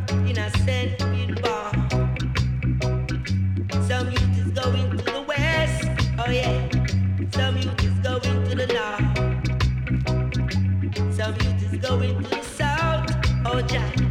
in a sandpit bar. Some youth is going to the west, oh yeah. Some youth is going to the north. Some youth is going to the south, oh Jah.